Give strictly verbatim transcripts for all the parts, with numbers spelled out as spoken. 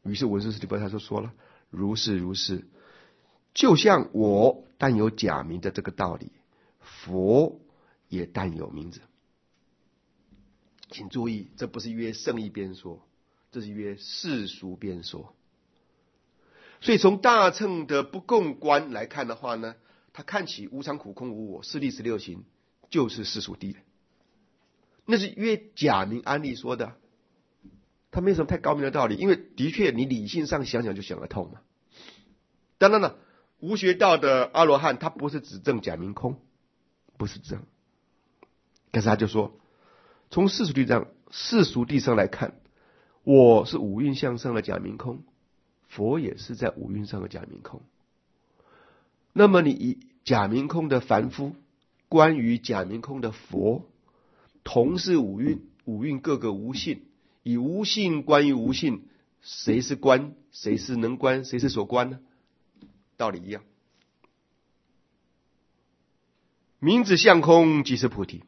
于是文殊师利菩萨就说了：如是如是，就像我但有假名的这个道理，佛也但有名字。请注意，这不是约圣义边说，这是约世俗边说。所以从大乘的不共观来看的话呢，他看起无常苦空无我四谛十六行就是世俗谛，那是约假名安立说的，他没有什么太高明的道理，因为的确你理性上想想就想得通嘛。当然了，无学道的阿罗汉他不是指证假名空，不是这样，但是他就说，从世俗谛上世俗谛上来看，我是五蕴相上的假名空，佛也是在五蕴上的假名空。那么你以假名空的凡夫关于假名空的佛，同是五蕴，五蕴各个无性，以无性关于无性，谁是观，谁是能观，谁是所观呢？道理一样。名字相空即是菩提。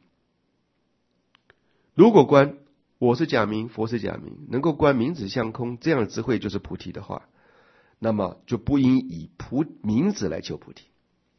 如果观我是假名，佛是假名，能够观名字相空，这样的智慧就是菩提的话，那么就不应以菩名字来求菩提，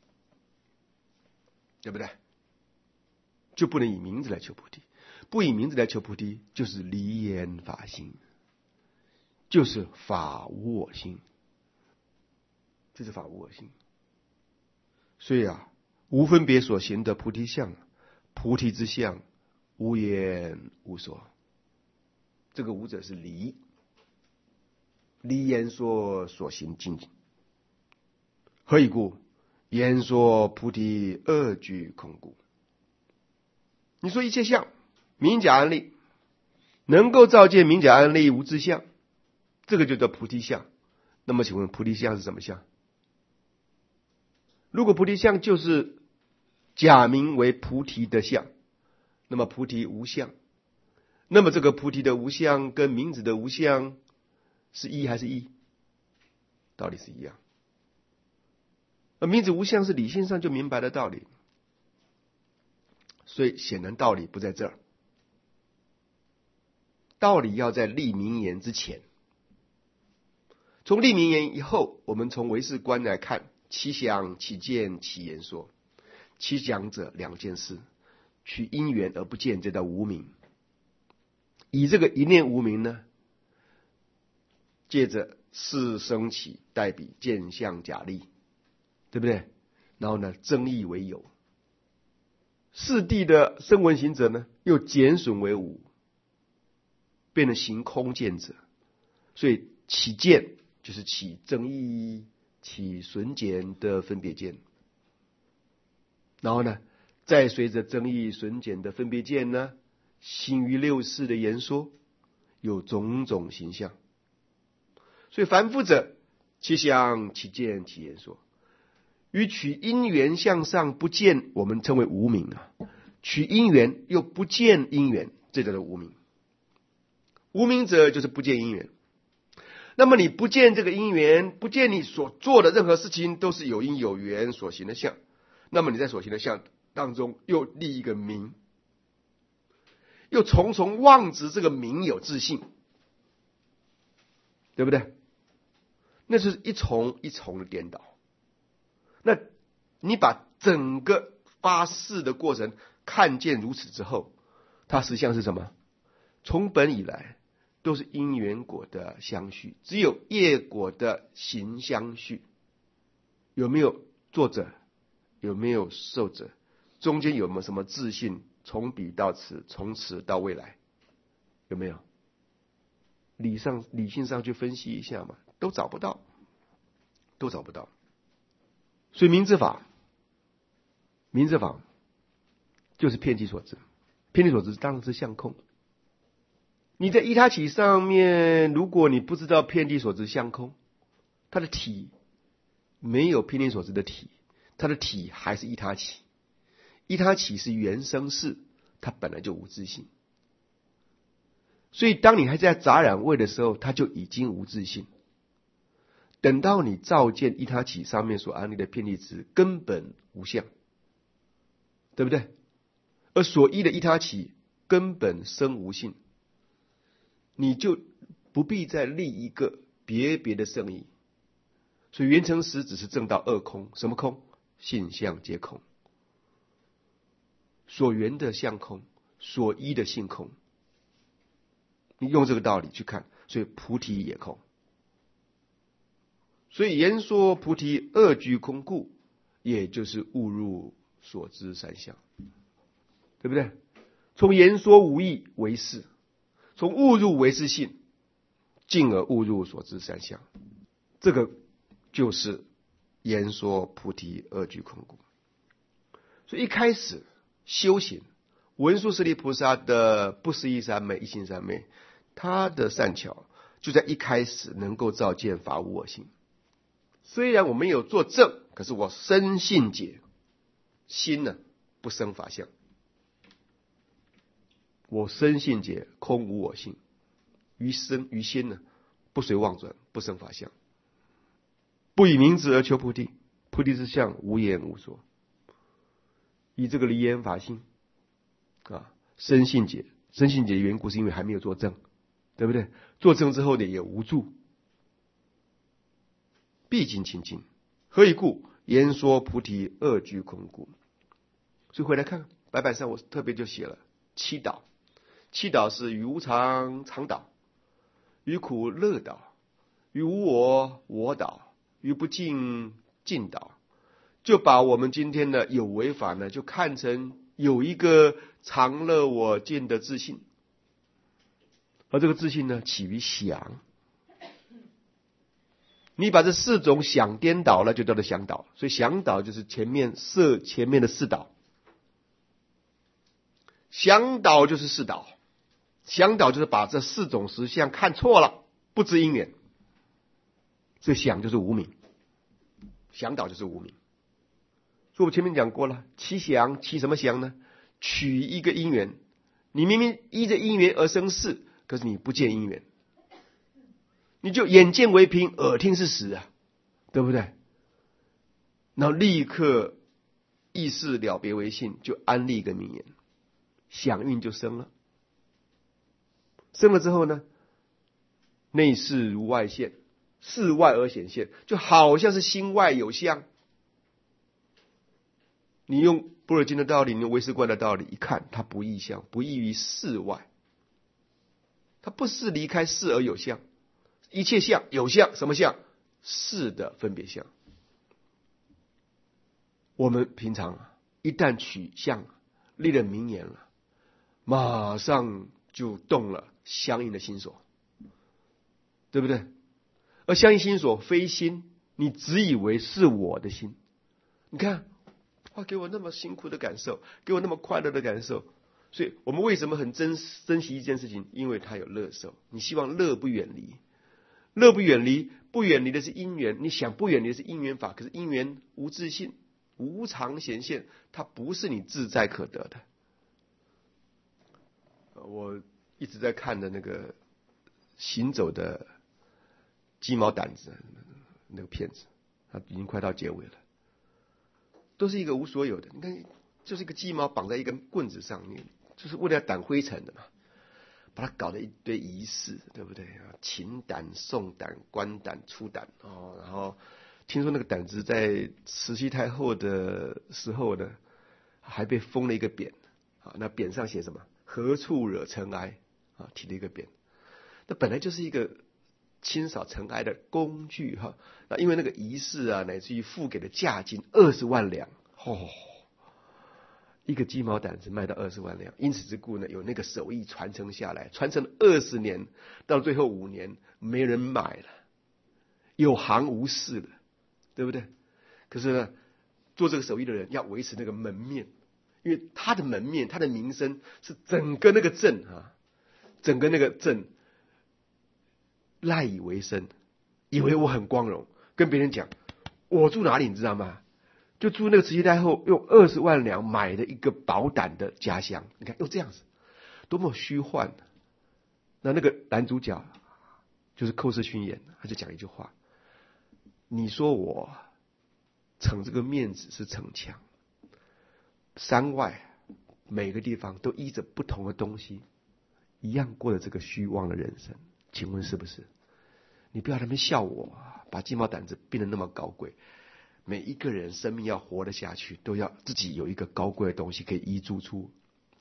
对不对？就不能以名字来求菩提，不以名字来求菩提，就是离言法心，就是法无我心，这是法无我心。所以啊，无分别所行的菩提相，菩提之相，无言无所。这个无者是离，离言说所行境界。何以故？言说菩提二俱空故。你说一切相，明假暗立，能够照见明假暗立无自相，这个就叫菩提相。那么请问菩提相是什么相？如果菩提相就是假名为菩提的相，那么菩提无相，那么这个菩提的无相跟名字的无相是一还是异？道理是一样。而名字无相是理性上就明白的道理，所以显然道理不在这儿，道理要在立名言之前。从立名言以后，我们从唯识观来看，其想其见其言说。其想者两件事，取因缘而不见，这叫无明。以这个一念无明呢，借着事生起代笔见相假立，对不对？然后呢，争议为有。四谛的声闻行者呢，又减损为无，变成行空见者。所以起见就是起争议、起损减的分别见。然后呢，再随着争议损减的分别见呢，行于六识的言说，有种种形象。所以凡夫者，其想其见其言说，与取因缘向上不见，我们称为无明啊；取因缘又不见因缘，这叫做无明。无明者就是不见因缘。那么你不见这个因缘，不见你所做的任何事情都是有因有缘所行的相，那么你在所行的相当中又立一个名，又重重妄执这个名有自信，对不对？那是一重一重的颠倒。那你把整个发誓的过程看见如此之后，它实际上是什么？从本以来都是因缘果的相续，只有业果的行相续。有没有作者？有没有受者？中间有没有什么自信？从彼到此，从此到未来，有没有？理上理性上去分析一下嘛，都找不到，都找不到。所以明知法，明知法就是遍计所知，遍计所知当然是相空。你在依他起上面，如果你不知道遍计所知相空，它的体没有遍计所知的体，它的体还是依他起。依他起是原生式，它本来就无自性。所以当你还在杂染位的时候，它就已经无自性。等到你照见依他起上面所安立的遍计值根本无相，对不对？而所依的依他起根本生无性，你就不必再立一个别别的圣意。所以圆成实只是证到二空，什么空？性相皆空，所缘的相空，所依的性空。你用这个道理去看，所以菩提也空。所以言说菩提二居空故，也就是误入所知三相，对不对？从言说无义为是，从误入为是性，进而误入所知三相，这个就是言说菩提二居空故。所以一开始修行，文殊师利菩萨的不思议三昧、一心三昧，他的善巧就在一开始能够照见法无我性。虽然我没有做证，可是我深信解，心呢不生法相。我深信解空无我性，于身于心呢不随妄转，不生法相。不以名字而求菩提，菩提之相无言无说。以这个离言法性啊，深信解，深信解的缘故是因为还没有做证，对不对？做证之后呢也无助，毕竟清净。何以故？言说菩提二居空故。所以回来看白板上我特别就写了七导，七导是于无常常导，于苦乐导，于无我我导，于不净净导。就把我们今天的有为法呢，就看成有一个常乐我见的自信，而这个自信呢起于想。你把这四种想颠倒了，就叫做想导。所以想导就是前面设前面的四导，想导就是四导，想导就是把这四种实相看错了，不知因缘。所以想就是无明，想导就是无明。所以我前面讲过了，起想起什么想呢？取一个因缘，你明明依着因缘而生事，可是你不见因缘，你就眼见为凭，耳听是实啊，对不对？然后立刻意识了别为性，就安立一个名言，响应就生了。生了之后呢，内视如外现，视外而显现，就好像是心外有相。你用般若经的道理，你用唯识观的道理一看，它不异相，不异于事外，它不是离开事而有相。一切相有相，什么相？事的分别相。我们平常一旦取相，立了名言了，马上就动了相应的心所，对不对？而相应心所非心，你只以为是我的心。你看，哇，给我那么辛苦的感受，给我那么快乐的感受。所以我们为什么很珍珍惜一件事情？因为它有乐受，你希望乐不远离。乐不远离，不远离的是因缘，你想不远离的是因缘法，可是因缘无自性，无常显现，它不是你自在可得的。我一直在看的那个行走的鸡毛掸子那个片子，它已经快到结尾了，都是一个无所有的。你看，就是一个鸡毛绑在一根棍子上面，就是为了要掸灰尘的嘛。把它搞了一堆仪式，对不对？请胆、送胆、观胆、出胆哦。然后听说那个胆子在慈禧太后的时候呢，还被封了一个匾啊。那匾上写什么？何处惹尘埃啊？提了一个匾。那本来就是一个清扫尘埃的工具哈。那因为那个仪式啊，乃至于付给的价金二十万两哦。一个鸡毛掸子卖到二十万两，因此之故呢，有那个手艺传承下来，传承了二十年，到最后五年没人买了，有行无市了，对不对？可是呢，做这个手艺的人要维持那个门面，因为他的门面，他的名声是整个那个镇啊，整个那个镇赖以为生，以为我很光荣，跟别人讲我住哪里，你知道吗？就住那个慈禧太后用二十万两买的一个宝胆的家乡，你看又这样子，多么虚幻！那那个男主角就是寇世勋演，他就讲一句话：你说我逞这个面子是逞强，山外每个地方都依着不同的东西，一样过着这个虚妄的人生，请问是不是？ 你不要在那边笑我，把鸡毛掸子变得那么高贵。每一个人生命要活得下去，都要自己有一个高贵的东西可以依诸出。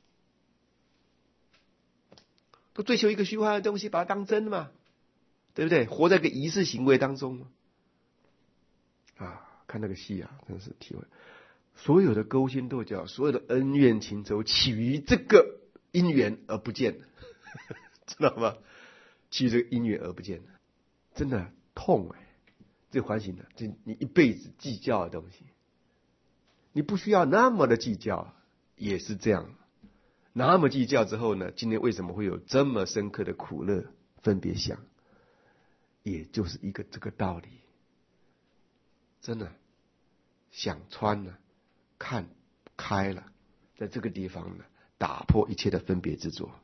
都追求一个虚幻的东西，把它当真嘛，对不对？活在一个仪式行为当中啊！看那个戏啊，真是体会。所有的勾心斗角，所有的恩怨情仇，起于这个因缘而不见，知道吗？起于这个因缘而不见，真的痛哎、欸！这唤醒的，这你一辈子计较的东西，你不需要那么的计较，也是这样。那么计较之后呢？今天为什么会有这么深刻的苦乐分别想？也就是一个这个道理。真的想穿了，看开了，在这个地方呢，打破一切的分别执着，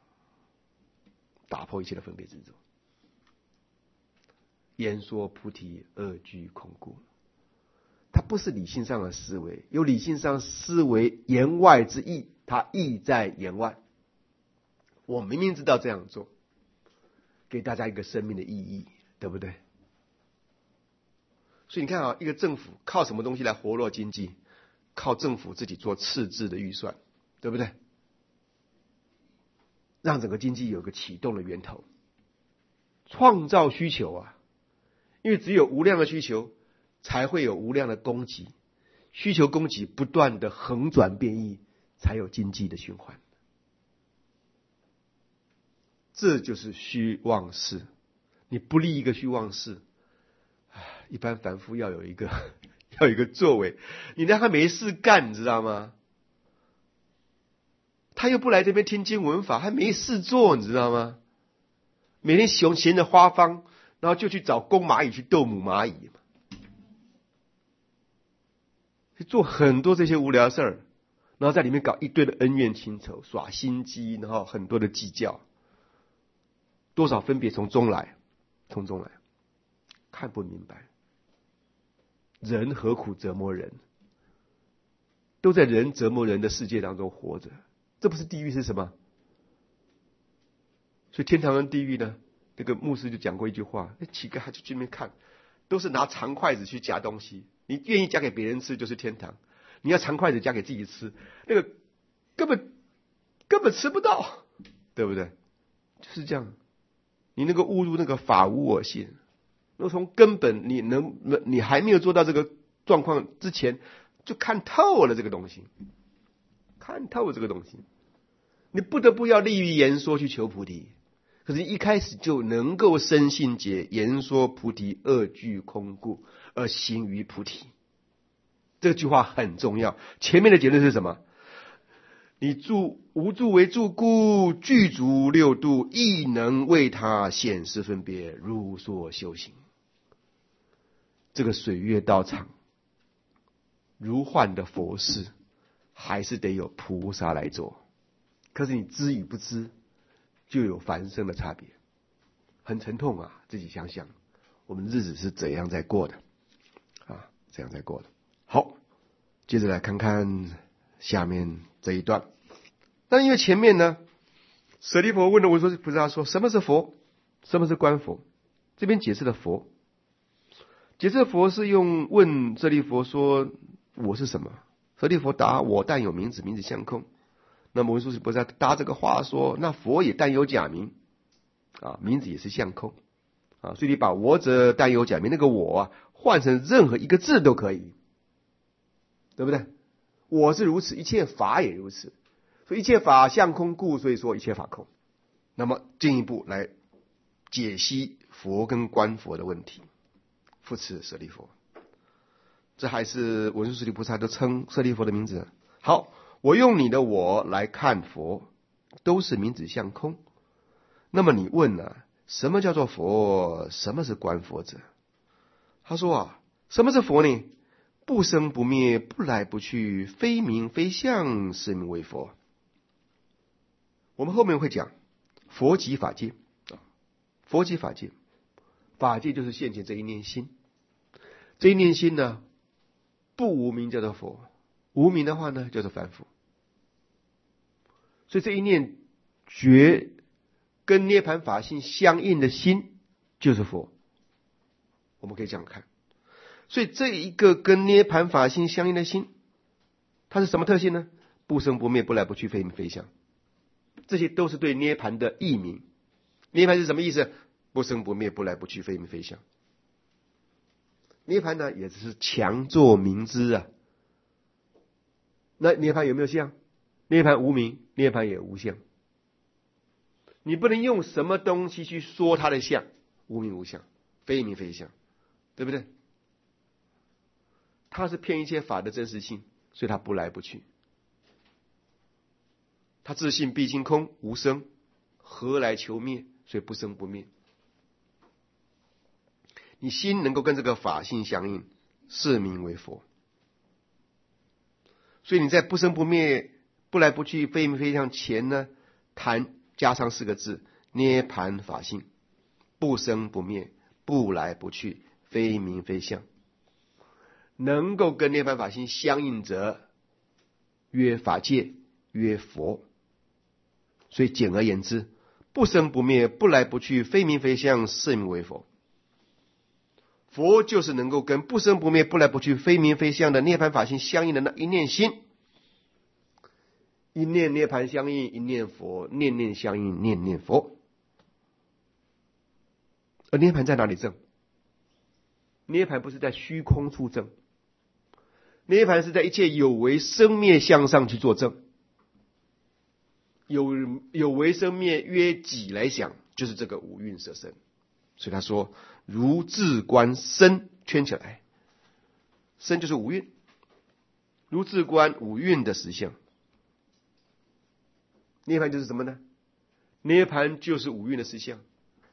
打破一切的分别执着。言说菩提二俱空故，它不是理性上的思维，有理性上思维言外之意，它意在言外。我明明知道这样做，给大家一个生命的意义，对不对？所以你看啊，一个政府靠什么东西来活络经济？靠政府自己做赤字的预算，对不对？让整个经济有个启动的源头，创造需求啊！因为只有无量的需求，才会有无量的供给，需求供给不断的横转变异，才有经济的循环。这就是虚妄事。你不立一个虚妄事，一般凡夫要有一个要有一个作为，你让他没事干，你知道吗？他又不来这边听经闻法，还没事做，你知道吗？每天闲闲着花方，然后就去找公蚂蚁去逗母蚂蚁嘛，去做很多这些无聊事儿，然后在里面搞一堆的恩怨情仇，耍心机，然后很多的计较，多少分别从中来，从中来，看不明白。人何苦折磨人？都在人折磨人的世界当中活着，这不是地狱是什么？所以天堂跟地狱呢，那个牧师就讲过一句话，那乞丐他就去那边看，都是拿长筷子去夹东西，你愿意夹给别人吃就是天堂，你要长筷子夹给自己吃，那个根本根本吃不到，对不对？就是这样，你那个误入那个法无我性。那从根本你能你还没有做到这个状况之前，就看透了这个东西，看透了这个东西，你不得不要利于言说去求菩提。可是一开始就能够生信解，言说菩提二俱空故，而行于菩提。这句话很重要。前面的结论是什么？你住无住为住故，具足六度，亦能为他显示分别，如所修行。这个水月道场如幻的佛事，还是得有菩萨来做。可是你知与不知，就有凡生的差别，很沉痛啊！自己想想，我们日子是怎样在过的啊？怎样在过的？好，接着来看看下面这一段。那因为前面呢，舍利弗问了文殊菩萨说：“什么是佛？什么是观佛？”这边解释了佛。解释佛是用问舍利弗说：“我是什么？”舍利弗答：“我但有名字，名字相空。”那么文殊菩萨搭这个话说：“那佛也但有假名啊，名字也是相空啊，所以你把我者但有假名那个我啊，换成任何一个字都可以，对不对？我是如此，一切法也如此，所以一切法相空故，所以说一切法空。”那么进一步来解析佛跟观佛的问题。复次舍利弗，这还是文殊师利菩萨都称舍利弗的名字。好，我用你的我来看佛，都是名字相空。那么你问啊，什么叫做佛？什么是观佛者？他说啊，什么是佛呢？不生不灭，不来不去，非名非相，是名为佛。我们后面会讲佛即法界，佛即法界，法界就是现前这一念心。这一念心呢，不无名叫做佛，无名的话呢叫做凡夫。所以这一念觉跟涅槃法性相应的心， 就是佛。我们可以这样看。所以这一个跟涅槃法性相应的心，它是什么特性呢？不生不灭，不来不去，非名非相。这些都是对涅槃的译名。涅槃是什么意思？不生不灭，不来不去，非名非相。涅槃呢，也只是强作明知啊。那涅槃有没有相？涅槃无名，涅槃也无相。你不能用什么东西去说它的相，无名无相，非名非相，对不对？它是骗一切法的真实性，所以它不来不去。它自性毕竟空，无生，何来求灭？所以不生不灭。你心能够跟这个法性相应，是名为佛。所以你在不生不灭、不来不去、非名非相前呢，谈加上四个字：涅槃法性，不生不灭，不来不去，非名非相。能够跟涅槃法性相应者，曰法界，曰佛。所以简而言之，不生不灭，不来不去，非名非相，是名为佛。佛就是能够跟不生不灭、不来不去、非名非相的涅槃法性相应的那一念心。一念涅槃相应，一念佛，念念相应，念念佛。而涅槃在哪里证？涅槃不是在虚空处证，涅槃是在一切有为生灭相上去做证。有有为生灭约己来想，就是这个五蕴色身。所以他说，如自观身，圈起来，身就是五蕴，如自观五蕴的实相。涅槃就是什么呢？涅槃就是五蕴的实相。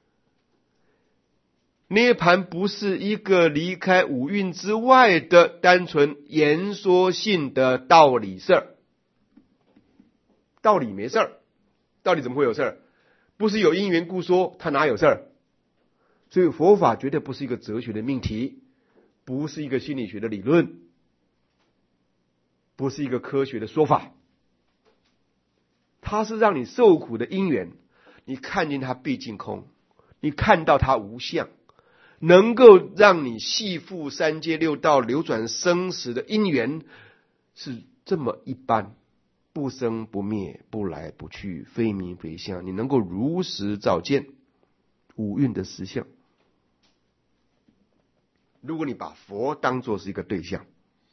涅槃不是一个离开五蕴之外的单纯言说性的道理事儿。道理没事儿，道理怎么会有事儿？不是有因缘故说，它哪有事儿？所以佛法绝对不是一个哲学的命题，不是一个心理学的理论，不是一个科学的说法。它是让你受苦的因缘，你看见它毕竟空，你看到它无相，能够让你系缚三界六道流转生死的因缘是这么一般，不生不灭，不来不去，非名非相，你能够如实照见五蕴的实相。如果你把佛当作是一个对象，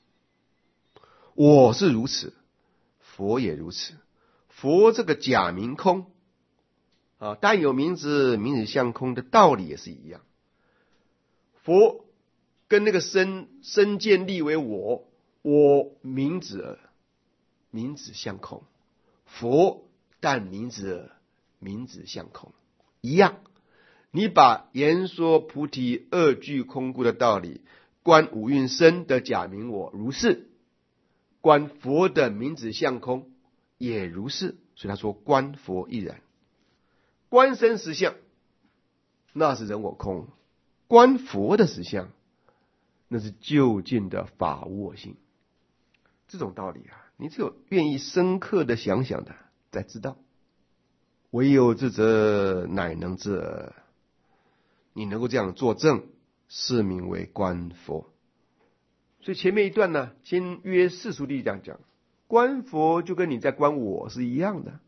我是如此，佛也如此。佛这个假名空啊，但有名字，名字相空的道理也是一样。佛跟那个身身见立为我，我名字名字相空，佛但名字名字相空一样。你把言说菩提二句空故的道理，观五蕴身的假名我如是，观佛的名字相空也如是。所以他说观佛亦然。观身实相，那是人我空；观佛的实相，那是究竟的法无我性。这种道理啊，你只有愿意深刻的想想的才知道。唯有智者乃能知耳。你能够这样作证，是名为观佛。所以前面一段呢，先约世俗地这样讲，观佛就跟你在观我是一样的，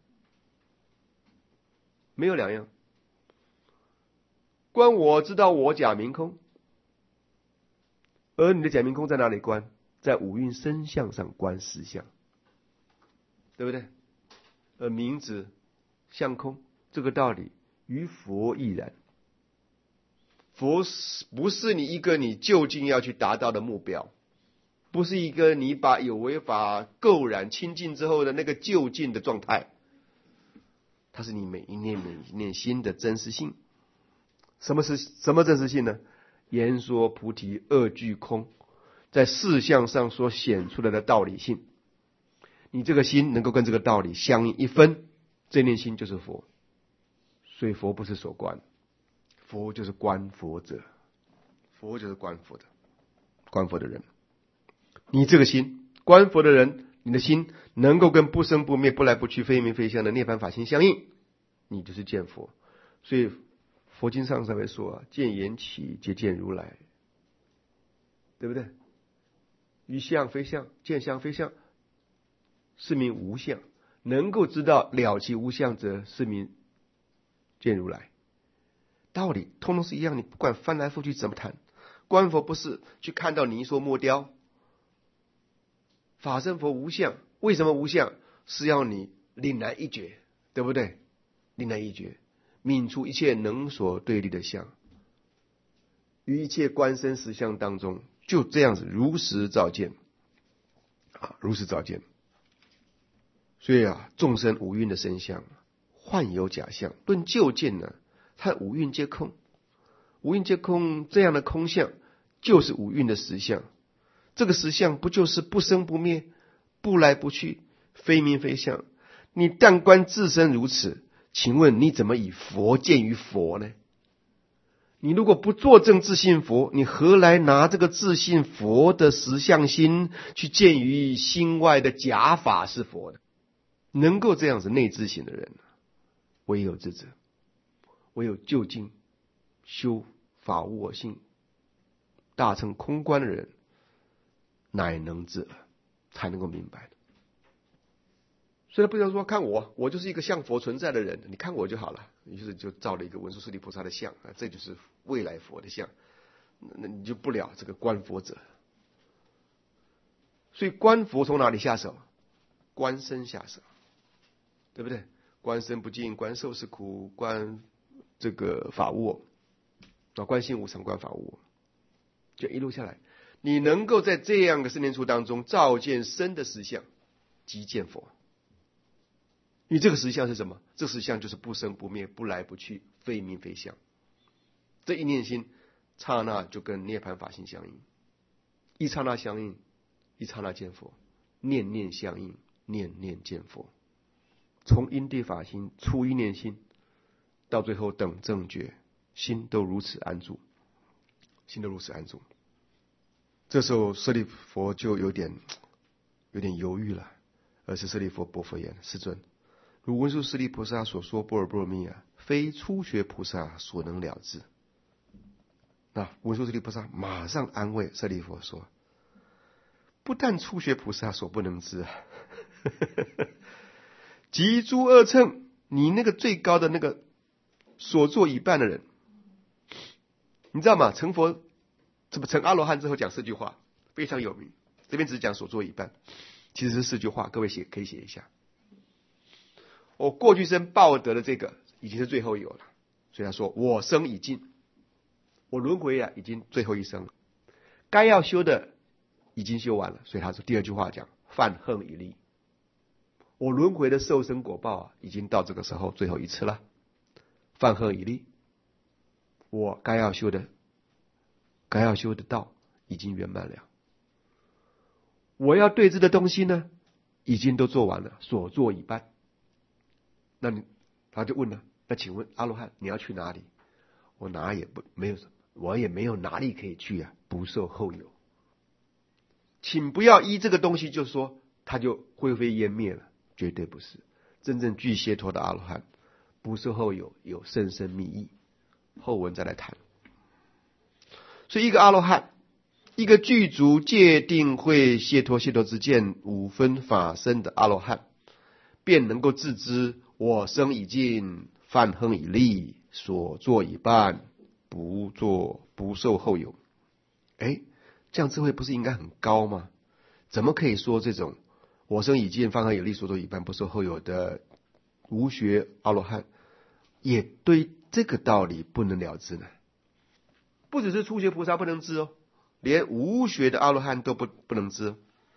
没有两样。观我知道我假名空，而你的假名空在哪里观？在五蕴身相上观实相，对不对？而名字相空这个道理于佛亦然。佛不是你一个你究竟要去达到的目标，不是一个你把有为法垢染清净之后的那个究竟的状态，它是你每一念每一念心的真实性。什么是什么真实性呢？言说菩提二句空，在事相上所显出来的道理性。你这个心能够跟这个道理相应一分，这念心就是佛。所以佛不是所观，佛就是观佛者，佛就是观佛的，观佛的人。你这个心观佛的人，你的心能够跟不生不灭、不来不去、非名非相的涅槃法性相应，你就是见佛。所以佛经上才会说啊，见缘起，皆见如来，对不对？于相非相，见相非相，是名无相。能够知道了其无相者，是名见如来。道理通通是一样，你不管翻来覆去怎么谈，观佛不是去看到泥塑木雕，法身佛无相。为什么无相？是要你凛然一觉，对不对？凛然一觉，泯除一切能所对立的相，于一切观身实相当中，就这样子如实照见啊，如实照见。所以啊，众生五蕴的身相幻有假象，论究竟呢，它五蕴皆空，五蕴皆空，这样的空相就是五蕴的实相。这个实相不就是不生不灭，不来不去，非名非相？你但观自身如此，请问你怎么以佛见于佛呢？你如果不作证自信佛，你何来拿这个自信佛的实相心去见于心外的假法是佛呢？能够这样子内自省的人，唯有智者，唯有究竟修法无我性，大乘空观的人，乃能知，才能够明白。所以不要说看我，我就是一个像佛存在的人，你看我就好了。于是就造了一个文殊师利菩萨的像啊，这就是未来佛的像，那你就不了这个观佛者。所以观佛从哪里下手？观身下手，对不对？观身不净，观受是苦，观这个法无我啊，观心无常，观法无我，就一路下来，你能够在这样的四念处当中照见身的实相，即见佛。因为这个实相是什么？这实相就是不生不灭，不来不去，非名非相。这一念心，刹那就跟涅槃法性相应，一刹那相应，一刹那见佛，念念相应，念念见佛。从因地法心出一念心，到最后等正觉，心都如此安住，心都如此安住。这时候舍利佛就有点有点犹豫了，而是舍利佛薄佛言：世尊，如文殊师利菩萨所说般若波罗蜜啊，非初学菩萨所能了知。那文殊师利菩萨马上安慰舍利弗说：不但初学菩萨所不能知啊，即诸二乘，你那个最高的那个所作已办的人，你知道吗？成佛怎么成阿罗汉之后讲四句话非常有名，这边只讲所作已办，其实是四句话，各位写可以写一下。我过去生报得的这个已经是最后有了，所以他说我生已尽，我轮回啊已经最后一生了，该要修的已经修完了，所以他说第二句话讲犯恨已立，我轮回的受生果报啊已经到这个时候最后一次了，犯恨已立，我该要修的该要修的道已经圆满了，我要对治的东西呢已经都做完了，所做已办。那你他就问了，那请问阿罗汉你要去哪里？我哪也不没有，我也没有哪里可以去啊，不受后有。请不要依这个东西就说他就灰飞烟灭了，绝对不是。真正具解脱的阿罗汉不受后有，有甚深密意，后文再来谈。所以一个阿罗汉，一个具足戒定慧解脱解脱之见五分法身的阿罗汉，便能够自知我生已尽，犯恨已立，所作已办，不做不受后有。哎，这样智慧不是应该很高吗？怎么可以说这种我生已尽，犯恨已立，所作已办，不受后有的无学阿罗汉也对这个道理不能了知呢？不只是初学菩萨不能知哦，连无学的阿罗汉都不不能知。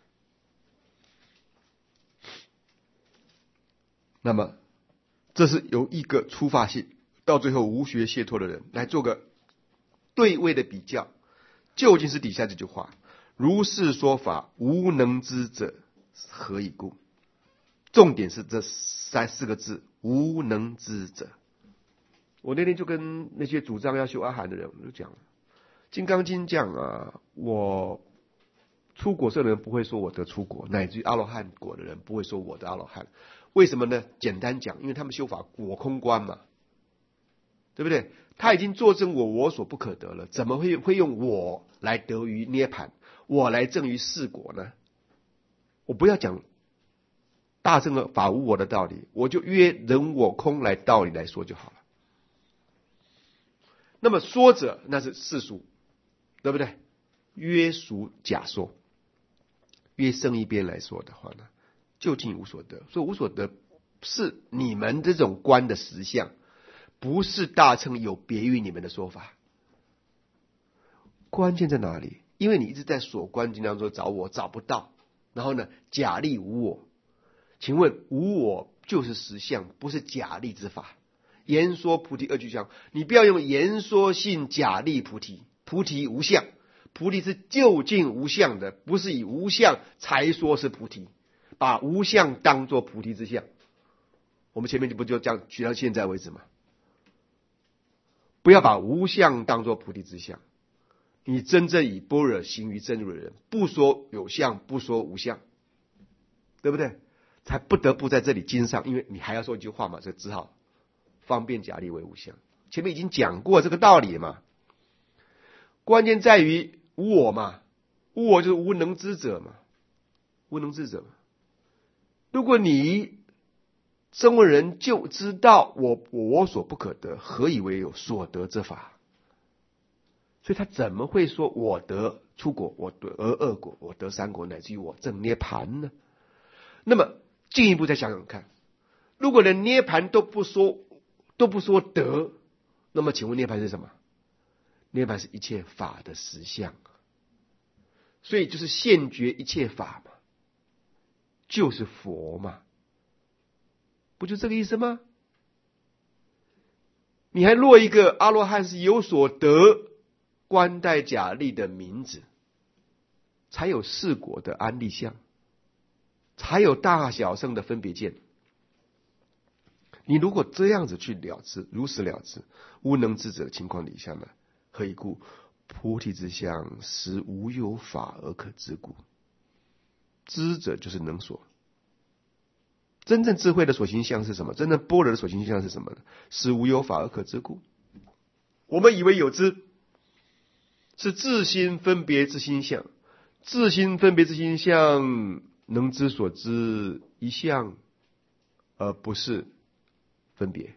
那么这是由一个初发性到最后无学解脱的人来做个对位的比较，究竟是底下这句话：如是说法，无能知者何以故？重点是这三四个字：无能知者。我那天就跟那些主张要修阿含的人，我就讲了，《金刚经》讲啊，我出果色的人不会说我得出果，乃至于阿罗汉果的人不会说我得阿罗汉。为什么呢？简单讲，因为他们修法果空观嘛。 对不对？他已经作证我我所不可得了，怎么会会用我来得于涅槃，我来证于四果呢？我不要讲大乘的法无我的道理，我就约人我空来道理来说就好了。那么说者那是世俗，对不对？约属假说，约圣一边来说的话呢，究竟无所得。所以无所得是你们这种观的实相，不是大乘有别于你们的说法。关键在哪里？因为你一直在所观经当中找我，找不到，然后呢，假立无我。请问无我就是实相，不是假立之法。言说菩提二俱相，你不要用言说性假立菩提，菩提无相，菩提是究竟无相的，不是以无相才说是菩提，把无相当作菩提之相。我们前面就不就这样举到现在为止吗？不要把无相当作菩提之相。你真正以般若行于真如的人，不说有相，不说无相，对不对？才不得不在这里经上，因为你还要说一句话嘛，所以只好方便假立为无相。前面已经讲过这个道理嘛。关键在于无我嘛，无我就是无能之者嘛，无能之者嘛。如果你身为人就知道我我所不可得，何以为有所得之法？所以他怎么会说我得出果，我得二果，我得三果，乃至于我证涅槃呢？那么进一步再想想看，如果连涅槃都不说，都不说得，那么请问涅槃是什么？涅槃是一切法的实相，所以就是现觉一切法嘛，就是佛嘛，不就这个意思吗？你还落一个阿罗汉是有所得观待假立的名字，才有四果的安立相，才有大小圣的分别见。你如果这样子去了知，如实了知无能之者的情况底下呢，何以故？菩提之相实无有法而可知故。知者就是能所。真正智慧的所行相是什么？真正般若的所行相是什么呢？实无有法而可知故。我们以为有知是自心分别之心相，自心分别之心相能知所知一相，而不是分别。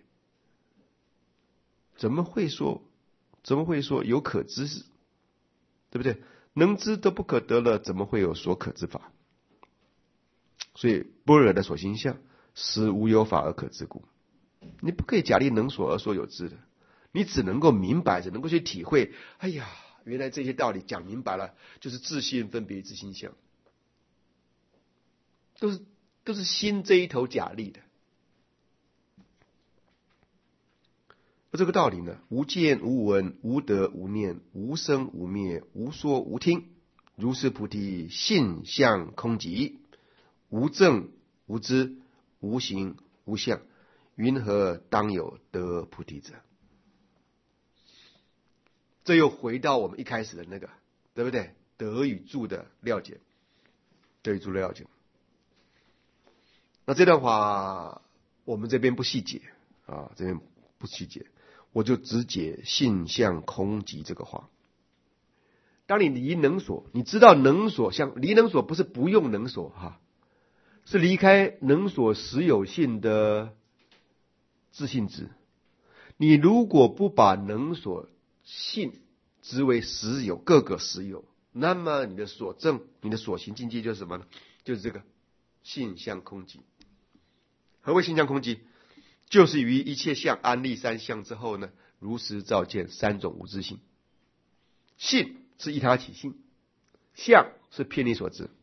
怎么会说怎么会说有可知，对不对？能知都不可得了，怎么会有所可知法？所以般若的所行相实无有法而可知故。你不可以假立能所而说有知的，你只能够明白，只能够去体会。哎呀，原来这些道理讲明白了，就是自心分别之心相，都是都是心这一头假立的。而这个道理呢，无见无闻无得无念无生无灭无说无听，如是菩提性相空寂，无证无知无形无相，云何当有得菩提者？这又回到我们一开始的那个，对不对？得与住的了解，得与住的了解。那这段话我们这边不细解啊，这边不细解，我就只解性相空寂这个话。当你离能所，你知道能所相，离能所不是不用能所哈，是离开能所实有性的自性质。你如果不把能所性执为实有，各个实有，那么你的所证，你的所行境界就是什么呢？就是这个性相空寂。何谓性相空寂？就是于一切相安立三相之后呢，如实照见三种无自性。性是依他起性，相是偏离所知。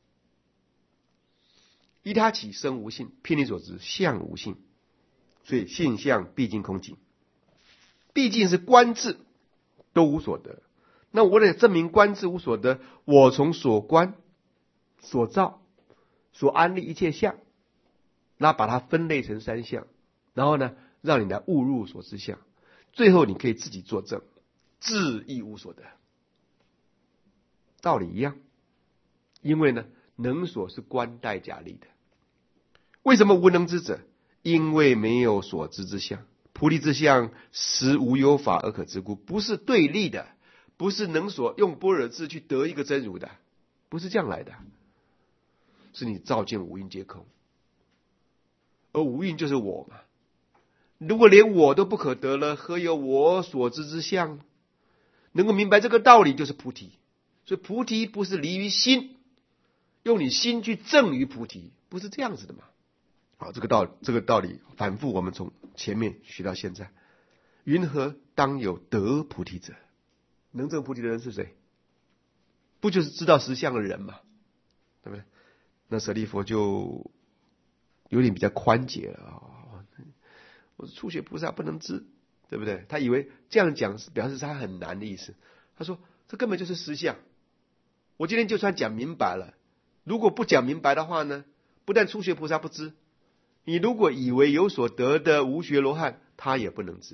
依他起生无性，偏离所知相无性，所以性相毕竟空寂。毕竟是观智都无所得，那我得证明观智无所得，我从所观所照所安立一切相，那把它分类成三相，然后呢让你来悟入所知相，最后你可以自己作证，智亦无所得。道理一样，因为呢能所是观待假立的。为什么无能之者？因为没有所知之相， 菩提之相，实无有法而可知故，不是对立的，不是能所用般若智去得一个真如的，不是这样来的，是你照见五蕴皆空，而五蕴就是我嘛。如果连我都不可得了，何有我所知之相？能够明白这个道理就是菩提。所以菩提不是离于心，用你心去证于菩提，不是这样子的嘛。好，这个道这个道理反复我们从前面学到现在。云何当有得菩提者？能证菩提的人是谁？不就是知道实相的人嘛，对不对？那舍利弗就有点比较宽解了啊、哦，我是初学菩萨不能知，对不对？他以为这样讲是表示他很难的意思。他说这根本就是实相，我今天就算讲明白了，如果不讲明白的话呢，不但初学菩萨不知，你如果以为有所得的无学罗汉，他也不能知。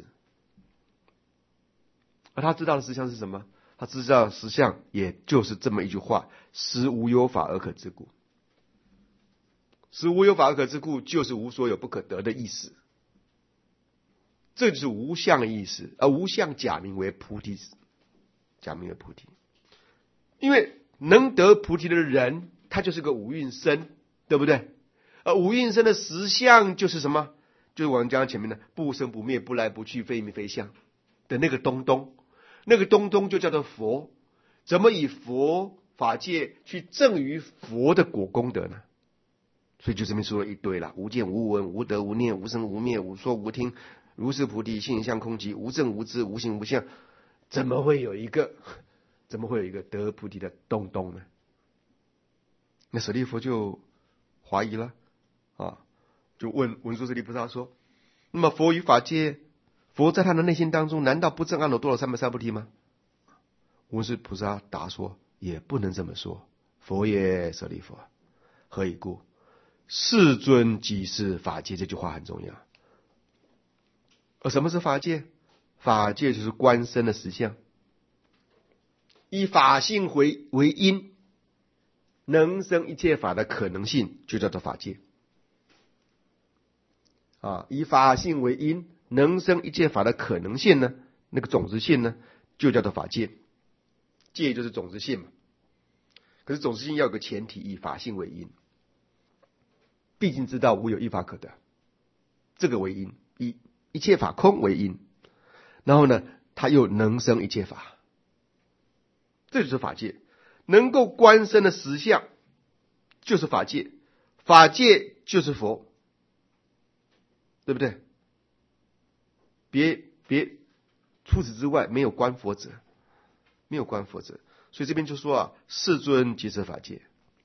而他知道的实相是什么？他知道的实相也就是这么一句话：实无有法而可知故。实无有法而可知故，就是无所有不可得的意思。这就是无相的意思，而无相假名为菩提，假名为菩提。因为能得菩提的人，他就是个五蕴身，对不对？而五蕴身的实相就是什么？就是我们讲前面的不生不灭、不来不去、非名非相的那个东东，那个东东就叫做佛。怎么以佛法界去证于佛的果功德呢？所以就这边说了一堆了：无见无闻、无得无念、无生无灭、无说无听，如是菩提性相空寂，无证无知，无形无相。怎么会有一个？怎么会有一个得菩提的东东呢？那舍利弗就怀疑了啊，就问文殊师利菩萨说：那么佛与法界，佛在他的内心当中，难道不证阿耨多罗三藐三菩提吗？文殊菩萨答说：也不能这么说。佛也，舍利弗，何以故？世尊即是法界。这句话很重要。而什么是法界？法界就是观身的实相，以法性为为因，能生一切法的可能性，就叫做法界。啊，以法性为因，能生一切法的可能性呢，那个种子性呢，就叫做法界。界就是种子性嘛。可是种子性要有个前提，以法性为因。毕竟知道无有一法可得，这个为因，以一切法空为因，然后呢，它又能生一切法，这就是法界。能够观身的实相就是法界，法界就是佛，对不对？别别，除此之外没有观佛者，没有观佛者。所以这边就说啊，世尊即是法界。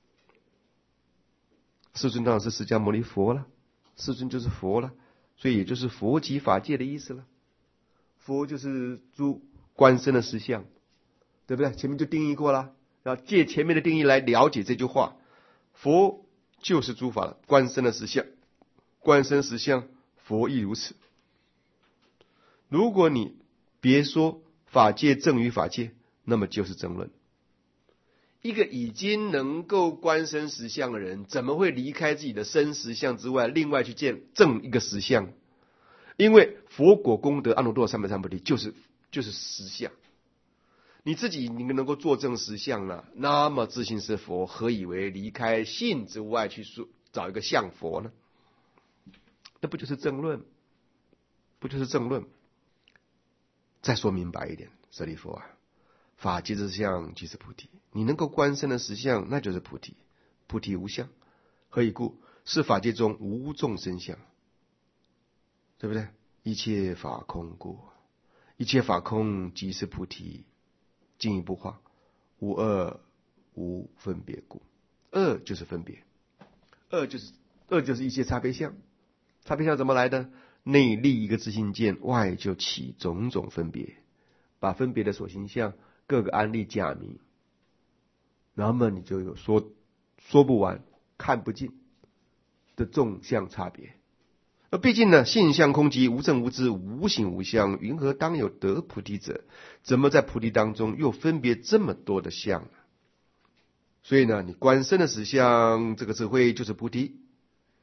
世尊当然是释迦牟尼佛了，世尊就是佛了，所以也就是佛即法界的意思了。佛就是诸观身的实相，对不对？前面就定义过了，然后借前面的定义来了解这句话。佛就是诸法观身的实相，观身实相，佛亦如此。如果你别说法界证于法界，那么就是争论。一个已经能够观身实相的人，怎么会离开自己的身实相之外，另外去见证一个实相？因为佛果功德阿耨多罗三藐三菩提就是就是实相。你自己你能够作证实相了，那么自信是佛，何以为离开性之外去说找一个相佛呢？那不就是争论？不就是争论？再说明白一点，舍利弗啊，法界之相即是菩提。你能够观身的实相，那就是菩提。菩提无相，何以故？是法界中无众生相，对不对？一切法空故，一切法空即是菩提。进一步话，无二无分别故。二就是分别，二就是二就是一切差别相。差别相怎么来的？内立一个自性见，外就起种种分别，把分别的所行相各个安立假名，那么你就有说说不完、看不尽的众相差别。而毕竟呢，性相空寂，无证无知，无形无相，云何当有得菩提者？怎么在菩提当中又分别这么多的相呢？所以呢，你观身的实相，这个智慧就是菩提。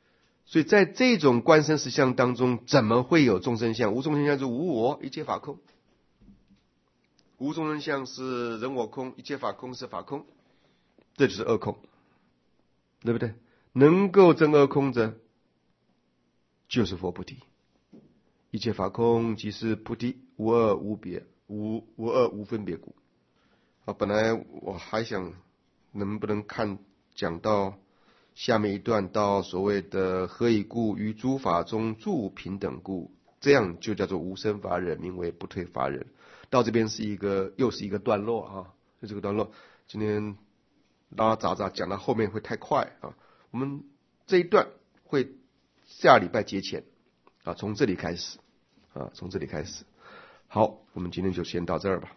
所以在这种观身实相当中，怎么会有众生相？无众生相是无我，一切法空。无众生相是人我空，一切法空是法空，这就是二空，对不对？能够证二空者，就是佛菩提。一切法空即是菩提，无二无别，无无二无分别故。啊，本来我还想能不能看讲到下面一段，到所谓的何以故？于诸法中诸平等故，这样就叫做无生法忍，名为不退法忍。到这边是一个又是一个段落啊，就这个段落，今天拉拉杂杂讲到后面会太快啊。我们这一段会下礼拜节前啊，从这里开始啊，从这里开始。好，我们今天就先到这儿吧。